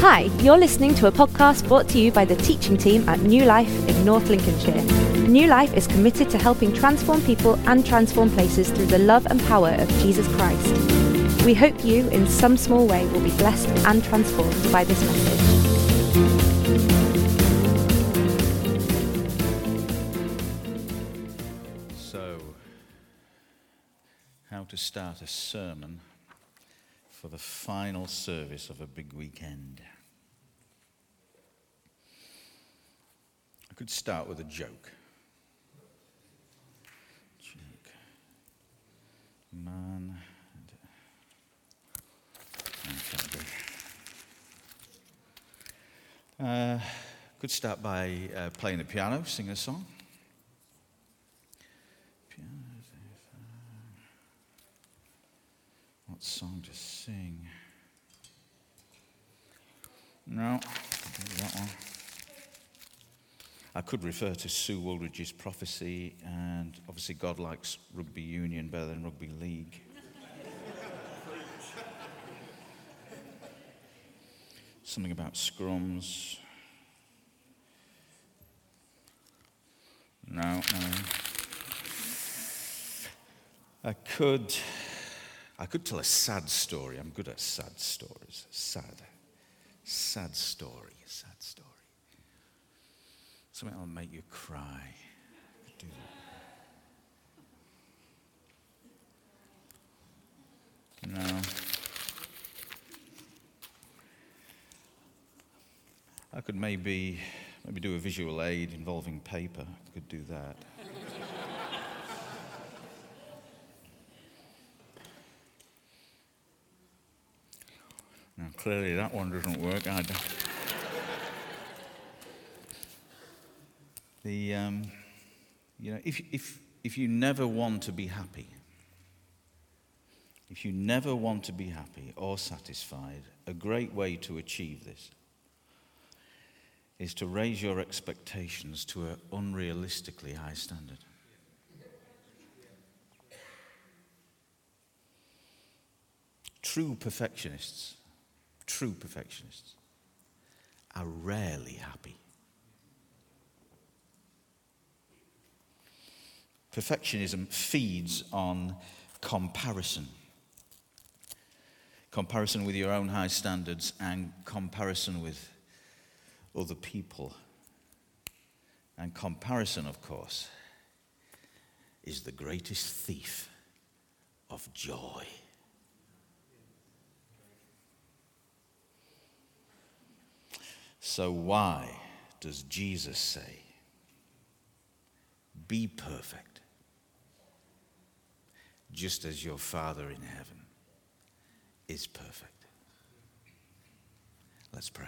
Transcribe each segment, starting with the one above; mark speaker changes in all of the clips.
Speaker 1: Hi, you're listening to a podcast brought to you by the teaching team at New Life in North Lincolnshire. New Life is committed to helping transform people and transform places through the love and power of Jesus Christ. We hope you, in some small way, will be blessed and transformed by this message.
Speaker 2: So, how to start a sermon for the final service of a big weekend. I could start with a joke. Man. Could start by playing the piano, singing a song. What song to sing? No, that one. I could refer to Sue Woolridge's prophecy, and obviously God likes rugby union better than rugby league. Something about scrums. No. I could tell a sad story. I'm good at sad stories. Sad story. Something that'll make you cry. Do that. No. I could maybe do a visual aid involving paper. I could do that. Now, clearly that one doesn't work. If you never want to be happy, or satisfied, a great way to achieve this is to raise your expectations to an unrealistically high standard. True perfectionists are rarely happy. Perfectionism feeds on comparison. Comparison with your own high standards and comparison with other people. And comparison, of course, is the greatest thief of joy. So why does Jesus say, be perfect, just as your Father in heaven is perfect? Let's pray.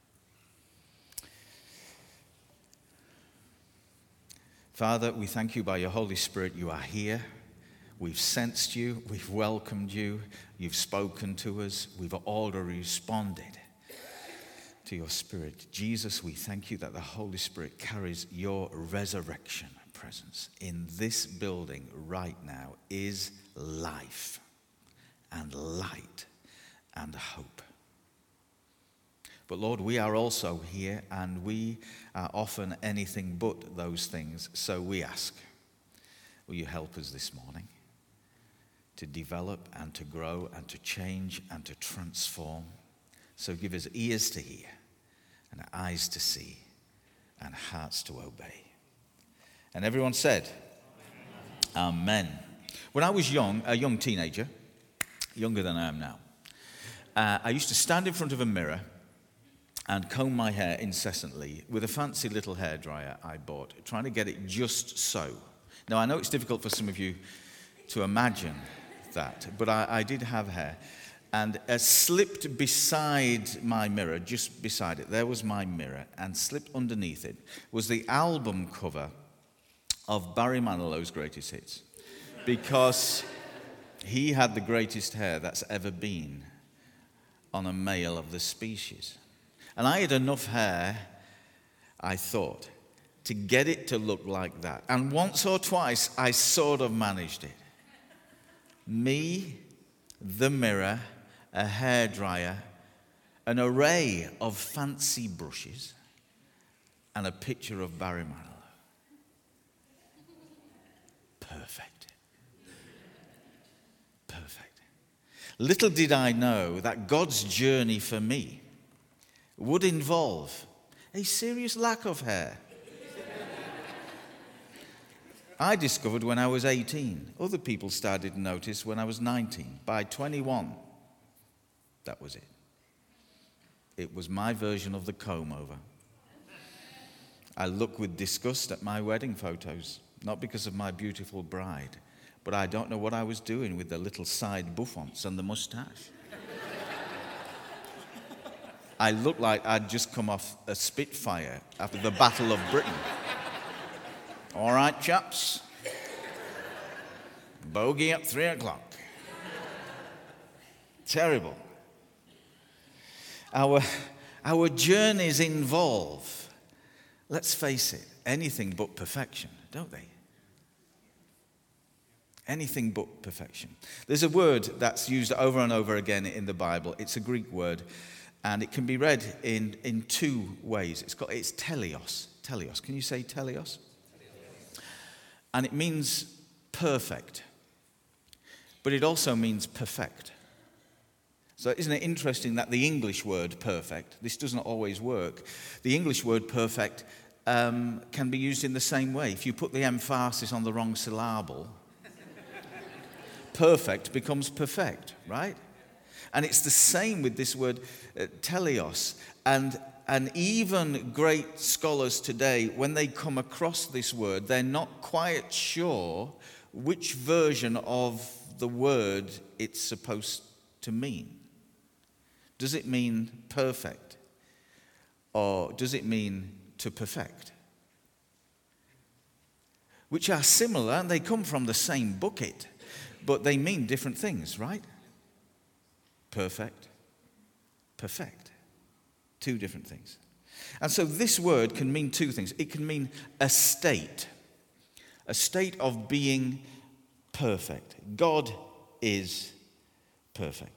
Speaker 2: Father, we thank you by your Holy Spirit. You are here. We've sensed you. We've welcomed you. You've spoken to us. We've already responded to your Spirit. Jesus, we thank you that the Holy Spirit carries your resurrection presence in this building right now is life and light and hope. But Lord, we are also here and we are often anything but those things. So we ask, will you help us this morning to develop and to grow and to change and to transform? So give us ears to hear and eyes to see and hearts to obey. And everyone said, Amen. When I was a young teenager, younger than I am now, I used to stand in front of a mirror and comb my hair incessantly with a fancy little hairdryer I bought, trying to get it just so. Now, I know it's difficult for some of you to imagine that, but I did have hair. And slipped beside my mirror, just beside it, there was my mirror, and slipped underneath it was the album cover of Barry Manilow's Greatest Hits, because he had the greatest hair that's ever been on a male of the species. And I had enough hair, I thought, to get it to look like that. And once or twice, I sort of managed it. Me, the mirror, a hairdryer, an array of fancy brushes, and a picture of Barry Manilow. Perfect. Perfect. Little did I know that God's journey for me would involve a serious lack of hair. I discovered when I was 18. Other people started to notice when I was 19. By 21, that was it. It was my version of the comb-over. I look with disgust at my wedding photos, not because of my beautiful bride, but I don't know what I was doing with the little side bouffants and the moustache. I looked like I'd just come off a Spitfire after the Battle of Britain. All right, chaps. Bogey at 3 o'clock. Terrible. Our journeys involve, let's face it, anything but perfection, don't they? Anything but perfection. There's a word that's used over and over again in the Bible. It's a Greek word, and it can be read in two ways. It's teleos. Teleos. Can you say teleos? And it means perfect, but it also means perfect. So isn't it interesting that the English word perfect, this doesn't always work, the English word perfect can be used in the same way. If you put the emphasis on the wrong syllable, perfect becomes perfect, right? And it's the same with this word teleos. And even great scholars today, when they come across this word, they're not quite sure which version of the word it's supposed to mean. Does it mean perfect? Or does it mean to perfect? Which are similar, and they come from the same bucket, but they mean different things, right? Perfect, perfect. Two different things. And so this word can mean two things. It can mean a state of being perfect. God is perfect.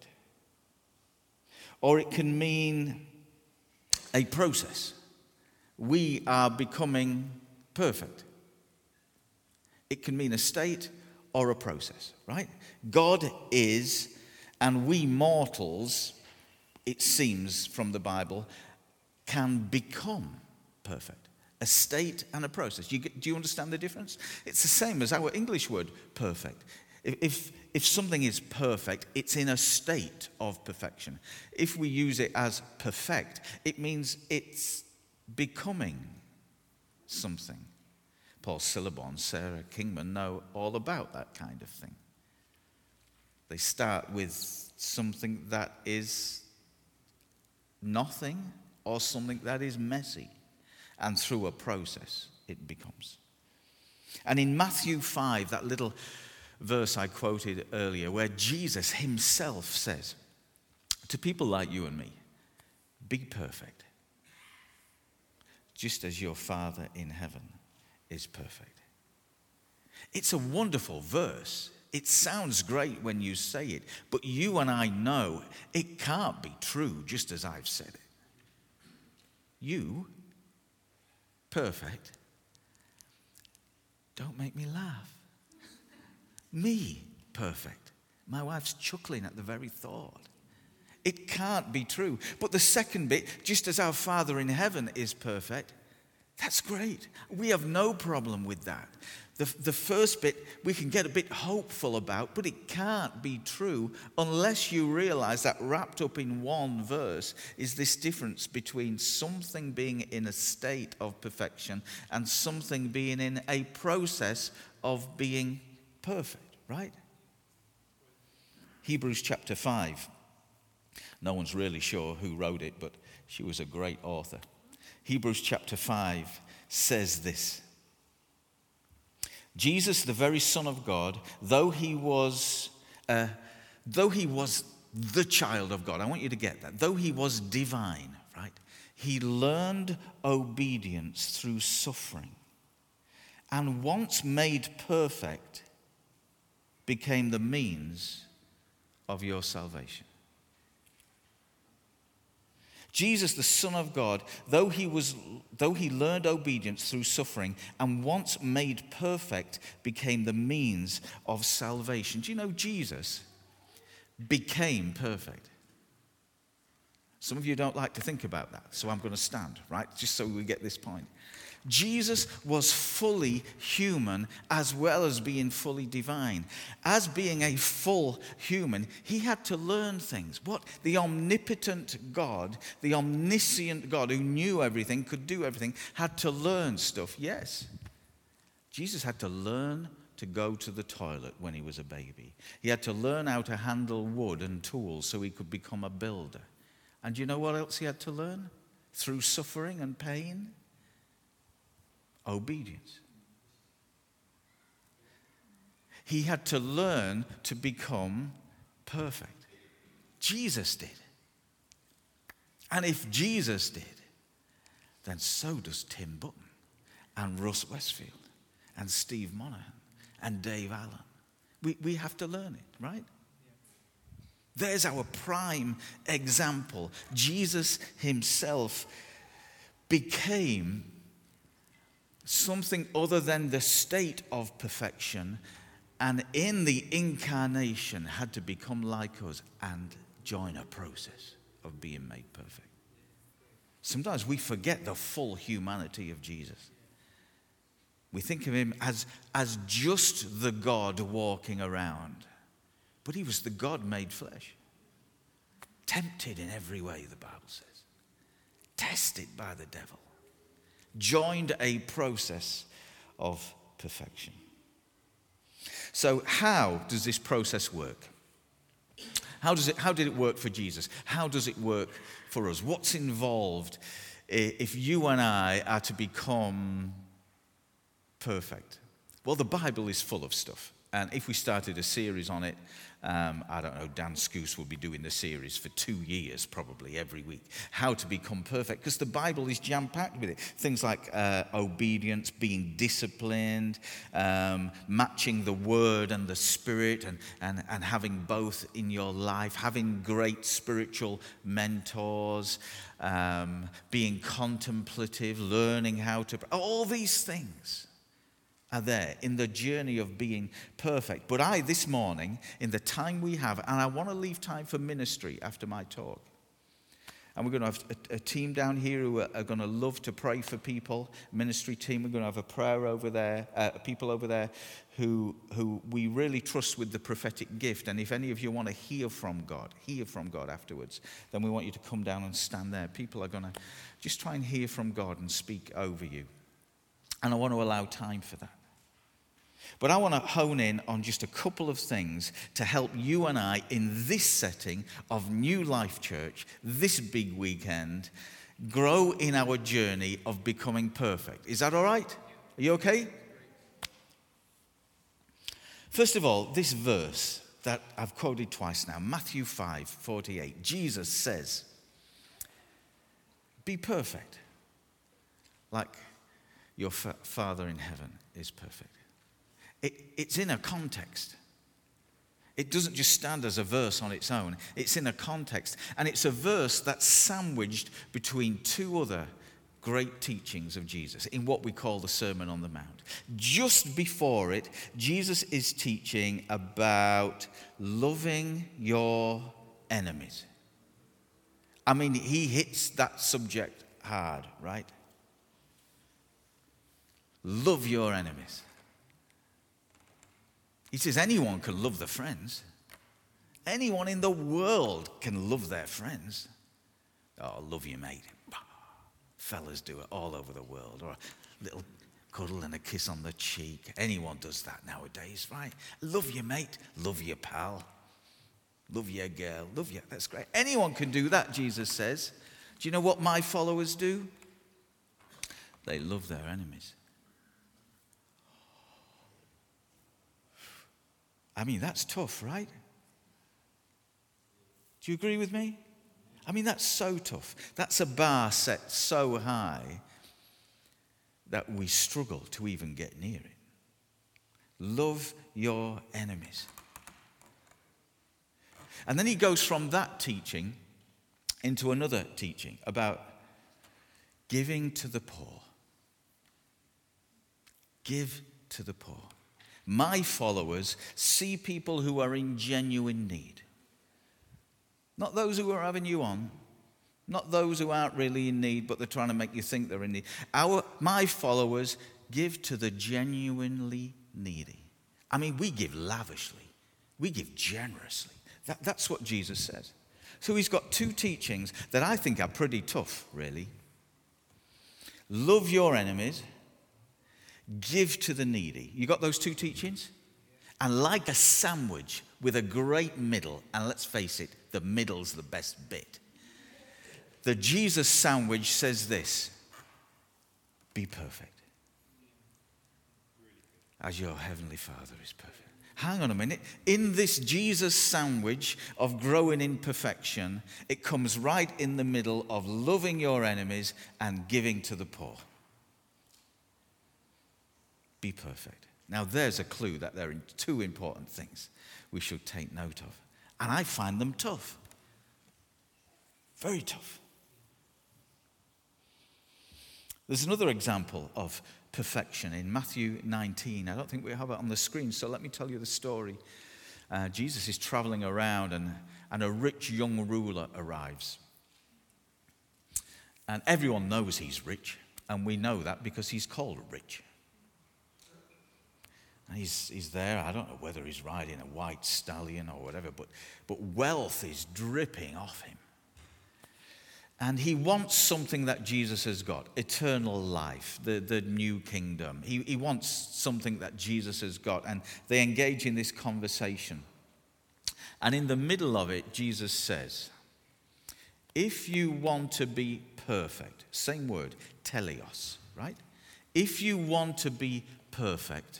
Speaker 2: Or it can mean a process. We are becoming perfect. It can mean a state or a process, right? God is, and we mortals, it seems from the Bible, can become perfect. A state and a process. Do you understand the difference? It's the same as our English word, perfect. If something is perfect, it's in a state of perfection. If we use it as perfect, it means it's becoming something. Paul Syllabon, Sarah Kingman know all about that kind of thing. They start with something that is nothing or something that is messy, and through a process it becomes. And in Matthew 5, that little verse I quoted earlier, where Jesus himself says to people like you and me, be perfect, just as your Father in heaven is perfect. It's a wonderful verse. It sounds great when you say it, but you and I know it can't be true just as I've said it. You, perfect, don't make me laugh. Me, perfect. My wife's chuckling at the very thought. It can't be true. But the second bit, just as our Father in heaven is perfect, that's great. We have no problem with that. The first bit we can get a bit hopeful about, but it can't be true unless you realize that wrapped up in one verse is this difference between something being in a state of perfection and something being in a process of being perfect, right? Hebrews chapter 5. No one's really sure who wrote it, but she was a great author. Hebrews chapter 5 says this. Jesus, the very Son of God, though he was the child of God, I want you to get that, though he was divine, right? He learned obedience through suffering, and once made perfect, became the means of your salvation. Jesus, the Son of God, though he learned obedience through suffering and once made perfect, became the means of salvation. Do you know Jesus became perfect? Some of you don't like to think about that, so I'm going to stand, right? Just so we get this point. Jesus was fully human as well as being fully divine. As being a full human, he had to learn things. What? The omnipotent God, the omniscient God who knew everything, could do everything, had to learn stuff. Yes. Jesus had to learn to go to the toilet when he was a baby. He had to learn how to handle wood and tools so he could become a builder. And you know what else he had to learn? Through suffering and pain? Obedience. He had to learn to become perfect. Jesus did. And if Jesus did, then so does Tim Button and Russ Westfield and Steve Monaghan and Dave Allen. We have to learn it, right? There's our prime example. Jesus himself became something other than the state of perfection, and in the incarnation had to become like us and join a process of being made perfect. Sometimes we forget the full humanity of Jesus. We think of him as just the God walking around, but he was the God made flesh, tempted in every way, the Bible says, tested by the devil, joined a process of perfection. So how does this process work? How did it work for Jesus? How does it work for us? What's involved if you and I are to become perfect? Well, the Bible is full of stuff. And if we started a series on it, I don't know, Dan Scoose will be doing the series for 2 years, probably, every week. How to become perfect, because the Bible is jam-packed with it. Things like obedience, being disciplined, matching the Word and the Spirit, and having both in your life, having great spiritual mentors, being contemplative, learning how to... All these things are there in the journey of being perfect. But this morning, in the time we have, and I want to leave time for ministry after my talk. And we're going to have a team down here who are going to love to pray for people, ministry team. We're going to have a prayer over there, people over there who we really trust with the prophetic gift. And if any of you want to hear from God afterwards, then we want you to come down and stand there. People are going to just try and hear from God and speak over you. And I want to allow time for that. But I want to hone in on just a couple of things to help you and I in this setting of New Life Church, this big weekend, grow in our journey of becoming perfect. Is that all right? Are you okay? First of all, this verse that I've quoted twice now, Matthew 5:48. Jesus says, be perfect, like your Father in heaven is perfect. It's in a context. It doesn't just stand as a verse on its own. It's in a context. And it's a verse that's sandwiched between two other great teachings of Jesus in what we call the Sermon on the Mount. Just before it, Jesus is teaching about loving your enemies. I mean, he hits that subject hard, right? Love your enemies. He says anyone can love their friends. Anyone in the world can love their friends. Oh, love you, mate. Fellas do it all over the world. Or a little cuddle and a kiss on the cheek. Anyone does that nowadays, right? Love you, mate. Love your pal. Love your girl. Love you. That's great. Anyone can do that, Jesus says. Do you know what my followers do? They love their enemies. I mean, that's tough, right? Do you agree with me? I mean, that's so tough. That's a bar set so high that we struggle to even get near it. Love your enemies. And then he goes from that teaching into another teaching about giving to the poor. Give to the poor. My followers see people who are in genuine need. Not those who are having you on. Not those who aren't really in need, but they're trying to make you think they're in need. My followers give to the genuinely needy. I mean, we give lavishly. We give generously. That's what Jesus says. So he's got two teachings that I think are pretty tough, really. Love your enemies. Give to the needy. You got those two teachings? And like a sandwich with a great middle, and let's face it, the middle's the best bit. The Jesus sandwich says this: be perfect, as your heavenly Father is perfect. Hang on a minute. In this Jesus sandwich of growing in perfection, it comes right in the middle of loving your enemies and giving to the poor. Be perfect. Now there's a clue that there are two important things we should take note of. And I find them tough. Very tough. There's another example of perfection in Matthew 19. I don't think we have it on the screen, so let me tell you the story. Jesus is traveling around and a rich young ruler arrives. And everyone knows he's rich, and we know that because he's called rich. And he's there. I don't know whether he's riding a white stallion or whatever, but wealth is dripping off him. And he wants something that Jesus has got, eternal life, the new kingdom. He wants something that Jesus has got, and they engage in this conversation. And in the middle of it, Jesus says, if you want to be perfect, same word, teleos, right? If you want to be perfect,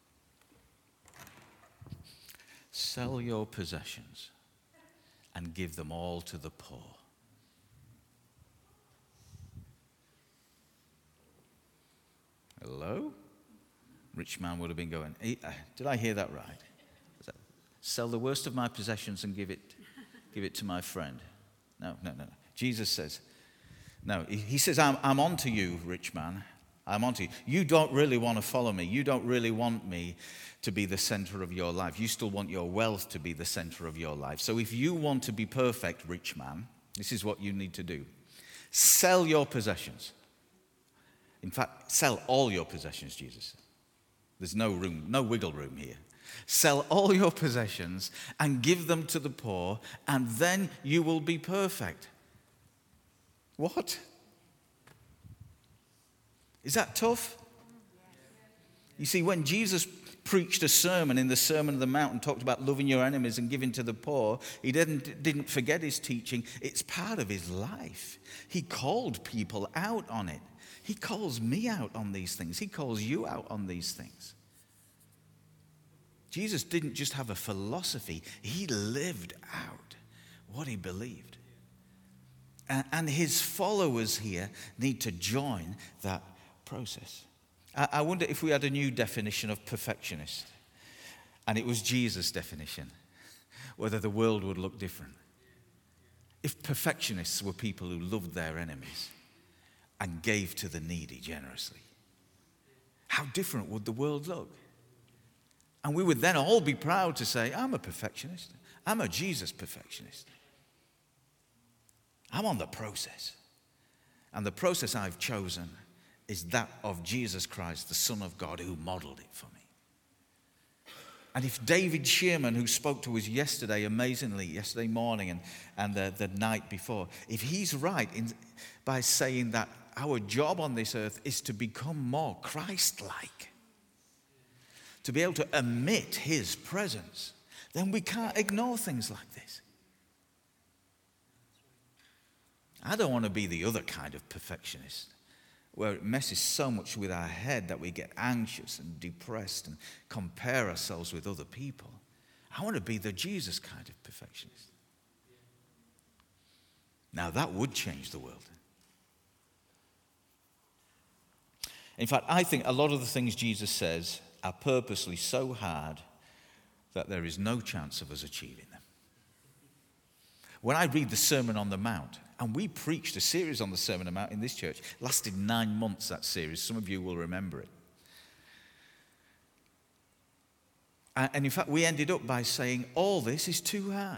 Speaker 2: sell your possessions and give them all to the poor. Hello? Rich man would have been going, did I hear that right? Sell the worst of my possessions and give it to my friend. No. Jesus says, no. He says, I'm on to you, rich man. I'm on to you. You don't really want to follow me. You don't really want me to be the center of your life. You still want your wealth to be the center of your life. So if you want to be perfect, rich man, this is what you need to do. Sell your possessions. In fact, sell all your possessions, Jesus said. There's no room, no wiggle room here. Sell all your possessions and give them to the poor, and then you will be perfect. What? Is that tough? You see, when Jesus preached a sermon in the Sermon on the Mount and talked about loving your enemies and giving to the poor, he didn't forget his teaching. It's part of his life. He called people out on it. He calls me out on these things. He calls you out on these things. Jesus didn't just have a philosophy. He lived out what he believed. And his followers here need to join that process. I wonder if we had a new definition of perfectionist, and it was Jesus' definition, whether the world would look different. If perfectionists were people who loved their enemies and gave to the needy generously, how different would the world look? And we would then all be proud to say, I'm a perfectionist. I'm a Jesus perfectionist. I'm on the process. And the process I've chosen is that of Jesus Christ, the Son of God, who modeled it for me. And if David Shearman, who spoke to us yesterday morning and the night before, if he's right by saying that our job on this earth is to become more Christ-like, to be able to emit his presence, then we can't ignore things like this. I don't want to be the other kind of perfectionist, where it messes so much with our head that we get anxious and depressed and compare ourselves with other people. I want to be the Jesus kind of perfectionist. Now that would change the world. In fact, I think a lot of the things Jesus says are purposely so hard that there is no chance of us achieving them. When I read the Sermon on the Mount, And we preached a series on the Sermon on the Mount in this church. It lasted 9 months, that series. Some of you will remember it. And in fact, we ended up by saying, all this is too hard.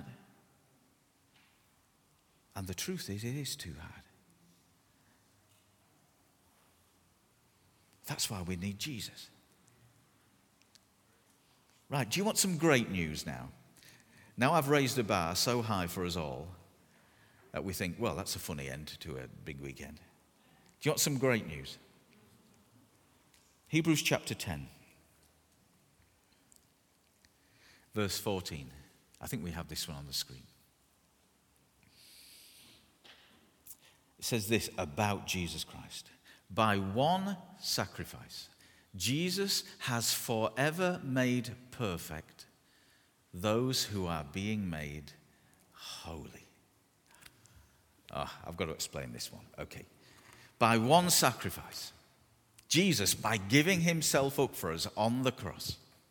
Speaker 2: And the truth is, it is too hard. That's why we need Jesus. Right, do you want some great news now? Now I've raised the bar so high for us all that we think, well, that's a funny end to a big weekend. Do you want some great news? Hebrews chapter 10, verse 14. I think we have this one on the screen. It says this about Jesus Christ. By one sacrifice, Jesus has forever made perfect those who are being made holy. I've got to explain this one. Okay. By one sacrifice, Jesus, by giving himself up for us on the cross,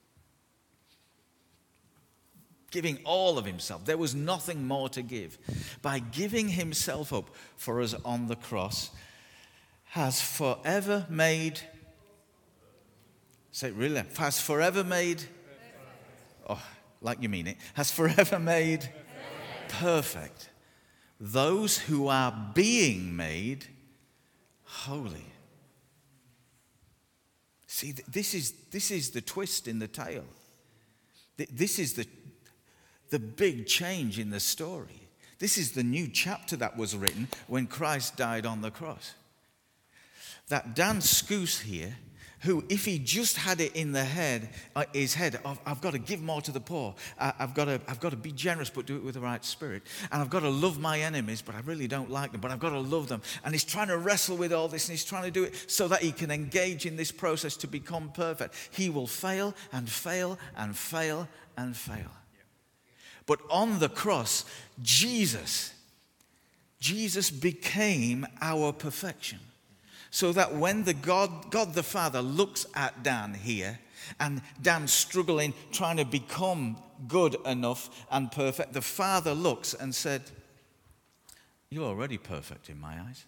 Speaker 2: giving all of himself, there was nothing more to give. By giving himself up for us on the cross, has forever made, say it really, has forever made, like you mean it, has forever made perfect those who are being made holy. See, this is the twist in the tale. This is the big change in the story. This is the new chapter that was written when Christ died on the cross. That Dan Scoos here, who, if he just had it in his head of, I've got to give more to the poor, I've got to be generous but do it with the right spirit, and I've got to love my enemies but I really don't like them, but I've got to love them, and he's trying to wrestle with all this, and he's trying to do it so that he can engage in this process to become perfect. He will fail and fail and fail and fail. But on the cross, Jesus became our perfection. So that when the God the Father looks at Dan here, and Dan's struggling, trying to become good enough and perfect, the Father looks and said, you're already perfect in my eyes.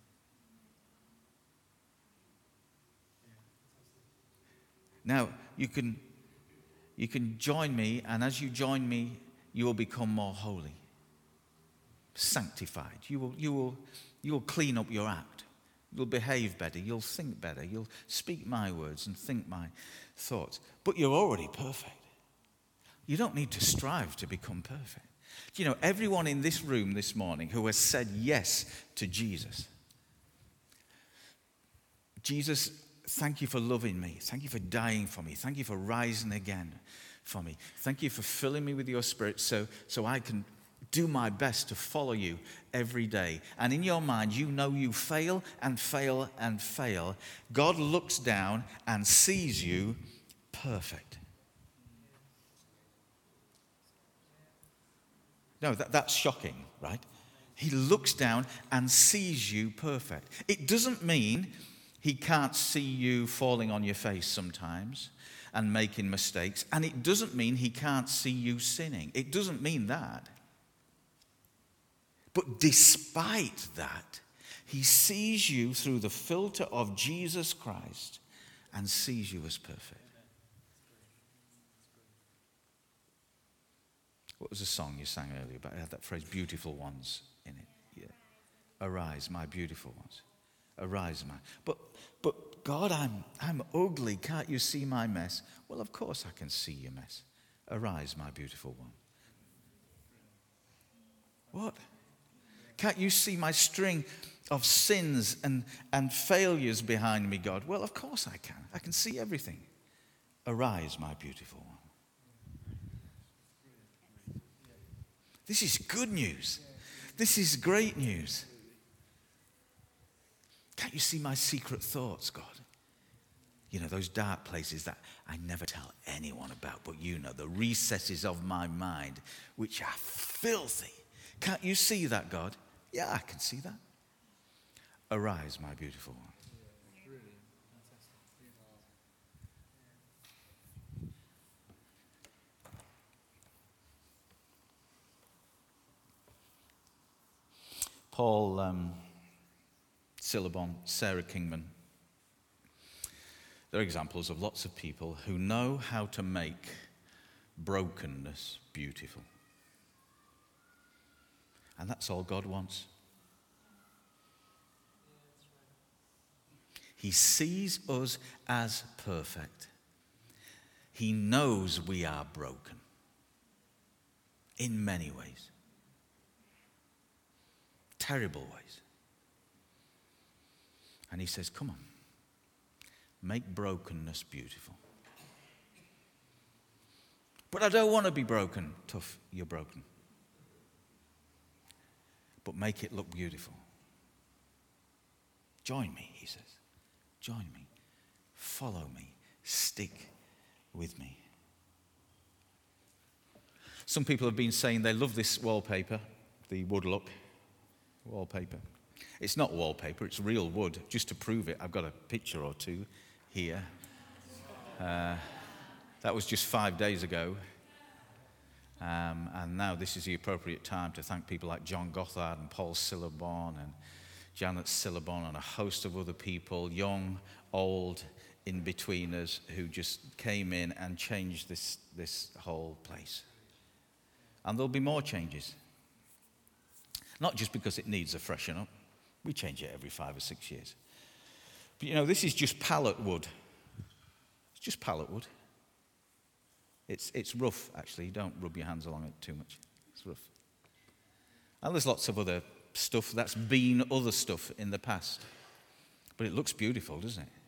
Speaker 2: Now, you can join me, and as you join me, you will become more holy, sanctified. You will clean up your act. You'll behave better. You'll think better. You'll speak my words and think my thoughts. But you're already perfect. You don't need to strive to become perfect. You know, everyone in this room this morning who has said yes to Jesus, Jesus, thank you for loving me. Thank you for dying for me. Thank you for rising again for me. Thank you for filling me with your Spirit so I can do my best to follow you every day. And in your mind, you know you fail and fail and fail. God looks down and sees you perfect. No, that's shocking, right? He looks down and sees you perfect. It doesn't mean he can't see you falling on your face sometimes and making mistakes. And it doesn't mean he can't see you sinning. It doesn't mean that. But despite that, he sees you through the filter of Jesus Christ and sees you as perfect. What was the song you sang earlier about? It had that phrase, beautiful ones, in it. Yeah. Arise, my beautiful ones. Arise, my. But God, I'm ugly. Can't you see my mess? Well, of course I can see your mess. Arise, my beautiful one. What? Can't you see my string of sins and failures behind me, God? Well, of course I can. I can see everything. Arise, my beautiful one. This is good news. This is great news. Can't you see my secret thoughts, God? You know, those dark places that I never tell anyone about, but you know, the recesses of my mind, which are filthy. Can't you see that, God? Yeah, I can see that. Arise, my beautiful one. Paul Sillabon, Sarah Kingman. They're examples of lots of people who know how to make brokenness beautiful. And that's all God wants. He sees us as perfect. He knows we are broken in many ways. Terrible ways. And he says, come on, make brokenness beautiful. But I don't want to be broken. Tough, you're broken. But make it look beautiful. Join me, he says. Join me. Follow me. Stick with me. Some people have been saying they love this wallpaper, the wood look wallpaper. It's not wallpaper, it's real wood. Just to prove it, I've got a picture or two here. That was just 5 days ago. And now this is the appropriate time to thank people like John Gothard and Paul Sillabon and Janet Sillabon and a host of other people, young, old, in-betweeners, who just came in and changed this whole place. And there'll be more changes. Not just because it needs a freshen up. We change it every 5 or 6 years. But you know, this is just pallet wood. It's just pallet wood. It's rough, actually. Don't rub your hands along it too much. It's rough. And there's lots of other stuff that's been other stuff in the past. But it looks beautiful, doesn't it?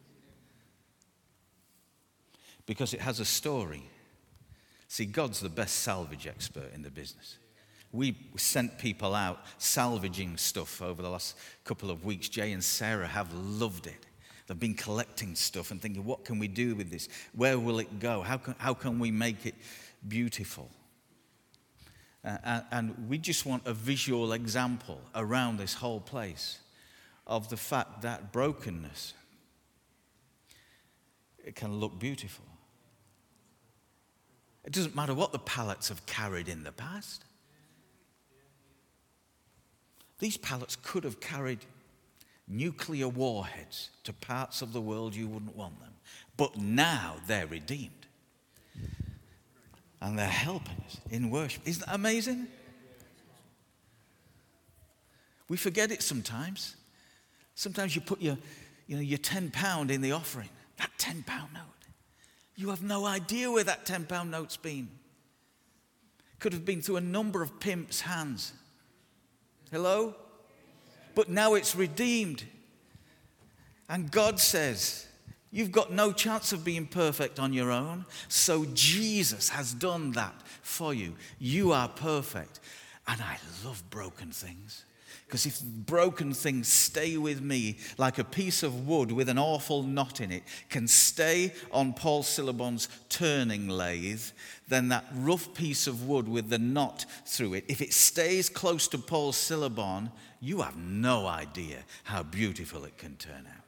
Speaker 2: Because it has a story. See, God's the best salvage expert in the business. We sent people out salvaging stuff over the last couple of weeks. Jay and Sarah have loved it. They've been collecting stuff and thinking, what can we do with this? Where will it go? How can we make it beautiful? And we just want a visual example around this whole place of the fact that brokenness, it can look beautiful. It doesn't matter what the pallets have carried in the past. These pallets could have carried nuclear warheads to parts of the world you wouldn't want them. But now they're redeemed. And they're helping us in worship. Isn't that amazing? We forget it sometimes. Sometimes you put your £10 in the offering. That £10 note. You have no idea where that £10 note's been. Could have been through a number of pimps' hands. Hello? But now it's redeemed. And God says, you've got no chance of being perfect on your own. So Jesus has done that for you. You are perfect. And I love broken things. Because if broken things stay with me, like a piece of wood with an awful knot in it can stay on Paul Sillabon's turning lathe, then that rough piece of wood with the knot through it, if it stays close to Paul Sillabon, you have no idea how beautiful it can turn out.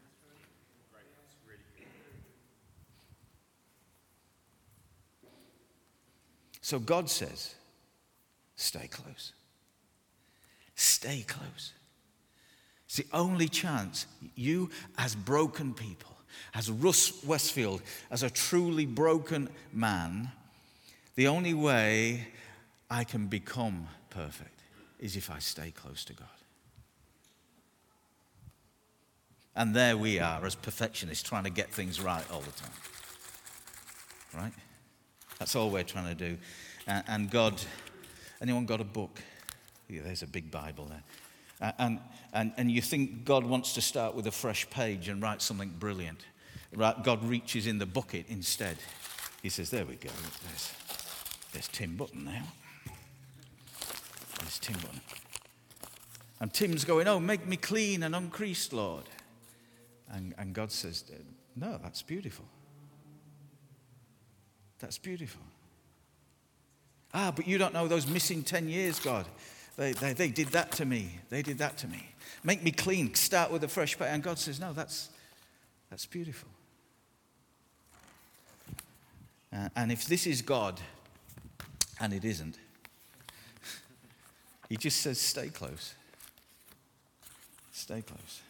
Speaker 2: So God says, stay close. Stay close. It's the only chance you, as broken people, as Russ Westfield, as a truly broken man, the only way I can become perfect is if I stay close to God. And there we are as perfectionists trying to get things right all the time. Right? That's all we're trying to do. And God, anyone got a book? Yeah, there's a big Bible there. And you think God wants to start with a fresh page and write something brilliant. Right? God reaches in the bucket instead. He says, there we go. There's Tim Button now. There's Tim Button. And Tim's going, oh, make me clean and uncreased, Lord. And God says, no, that's beautiful. That's beautiful. Ah, but you don't know those missing 10 years, God. They did that to me. They did that to me. Make me clean. Start with a fresh page. And God says, no, that's beautiful. And if this is God, and it isn't, he just says, stay close. Stay close.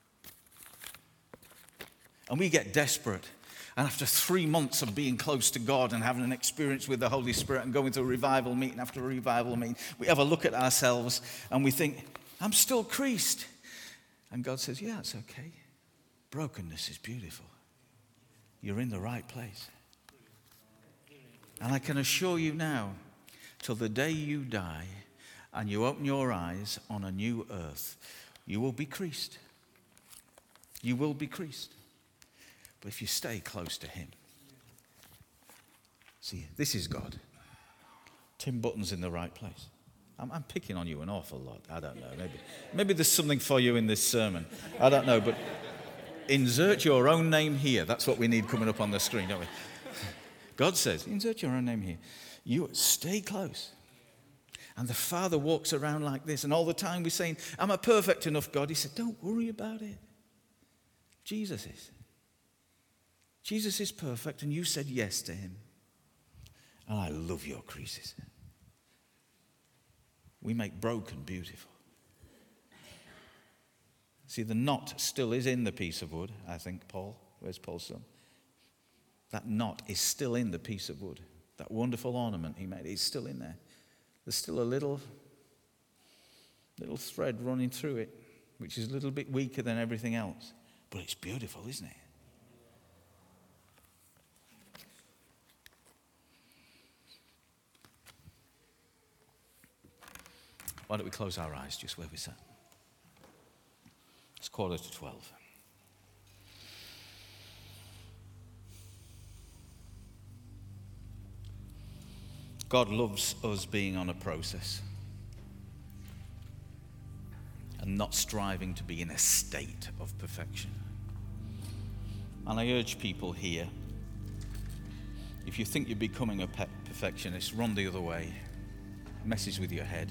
Speaker 2: And we get desperate. And after 3 months of being close to God and having an experience with the Holy Spirit and going to a revival meeting after a revival meeting, we have a look at ourselves and we think, I'm still creased. And God says, yeah, it's okay. Brokenness is beautiful. You're in the right place. And I can assure you now, till the day you die and you open your eyes on a new earth, you will be creased. You will be creased. But if you stay close to him. See, this is God. Tim Button's in the right place. I'm picking on you an awful lot. I don't know. Maybe there's something for you in this sermon. I don't know. But insert your own name here. That's what we need coming up on the screen, don't we? God says, insert your own name here. You stay close. And the Father walks around like this. And all the time we're saying, am I perfect enough, God? He said, don't worry about it. Jesus is. Jesus is perfect, and you said yes to him. And I love your creases. We make broken beautiful. See, the knot still is in the piece of wood, I think, Paul. Where's Paul's son? That knot is still in the piece of wood. That wonderful ornament he made is still in there. There's still a little thread running through it, which is a little bit weaker than everything else. But it's beautiful, isn't it? Why don't we close our eyes just where we sat? It's 11:45. God loves us being on a process and not striving to be in a state of perfection. And I urge people here, if you think you're becoming a perfectionist, run the other way. Messes with your head.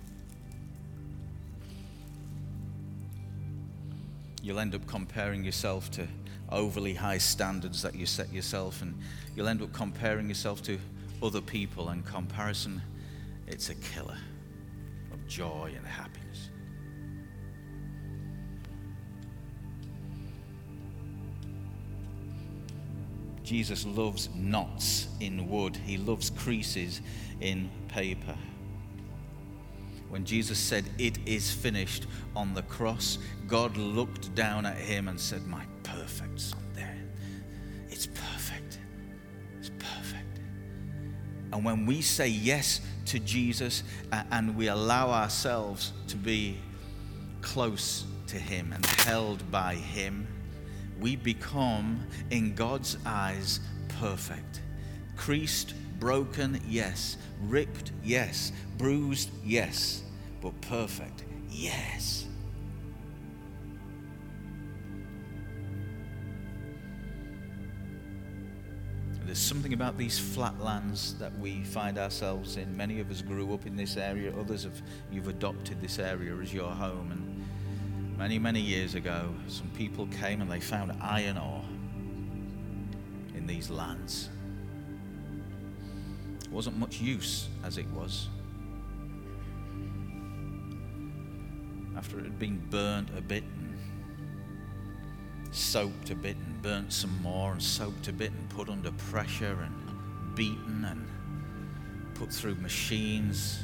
Speaker 2: You'll end up comparing yourself to overly high standards that you set yourself, and you'll end up comparing yourself to other people, and comparison, it's a killer of joy and happiness. Jesus loves knots in wood. He loves creases in paper. When Jesus said, "It is finished," on the cross, God looked down at him and said, "My perfect son there. It's perfect. It's perfect." And when we say yes to Jesus and we allow ourselves to be close to him and held by him, we become, in God's eyes, perfect. Creased, broken, yes. Ripped, yes. Bruised, yes. But perfect, yes. There's something about these flatlands that we find ourselves in. Many of us grew up in this area. Others you've adopted this area as your home. And many, many years ago, some people came and they found iron ore in these lands. It wasn't much use as it was. After it had been burnt a bit and soaked a bit and burnt some more and soaked a bit and put under pressure and beaten and put through machines,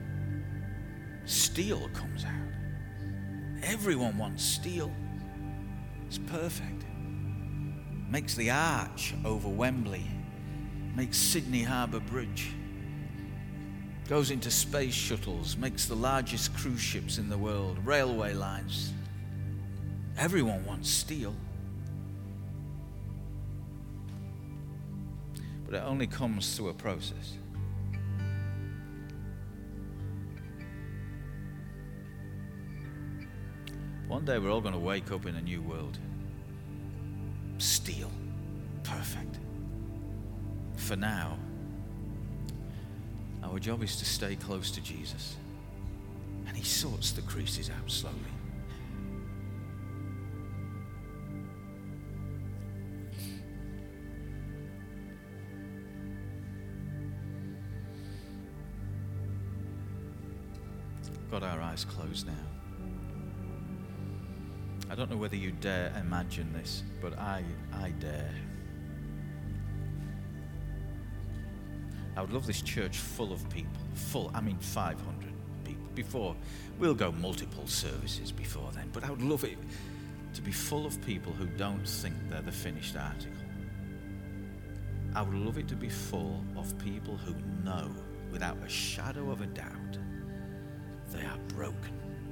Speaker 2: steel comes out. Everyone wants steel. It's perfect. Makes the arch over Wembley. Makes Sydney Harbour Bridge. Goes into space shuttles. Makes the largest cruise ships in the world. Railway lines. Everyone wants steel. But it only comes through a process. One day we're all going to wake up in a new world. Steel. Perfect. For now, our job is to stay close to Jesus. And he sorts the creases out slowly. Got our eyes closed now. I don't know whether you dare imagine this, but I dare. I would love this church full of people, 500 people. Before, we'll go multiple services before then, but I would love it to be full of people who don't think they're the finished article. I would love it to be full of people who know, without a shadow of a doubt, they are broken.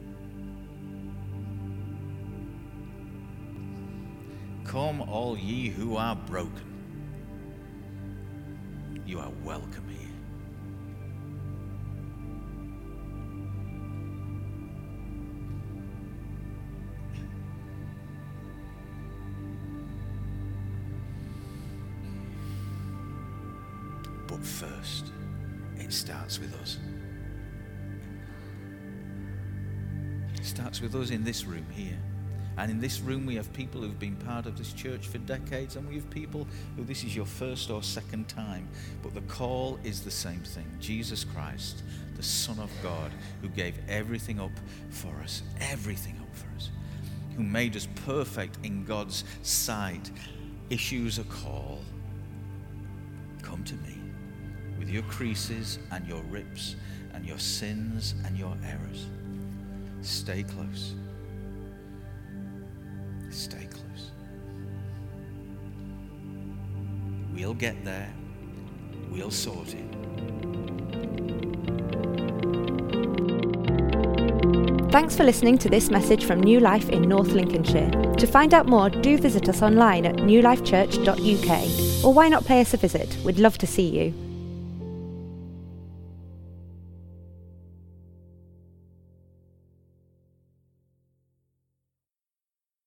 Speaker 2: Come, all ye who are broken. You are welcome here. But first, it starts with us. It starts with us in this room here. And in this room we have people who've been part of this church for decades, and we have people who this is your first or second time. But the call is the same thing. Jesus Christ, the Son of God, who gave everything up for us, who made us perfect in God's sight, issues a call. Come to me with your creases and your rips and your sins and your errors. Stay close. Stay close. We'll get there. We'll sort it.
Speaker 1: Thanks for listening to this message from New Life in North Lincolnshire. To find out more, do visit us online at newlifechurch.uk. Or why not pay us a visit? We'd love to see you.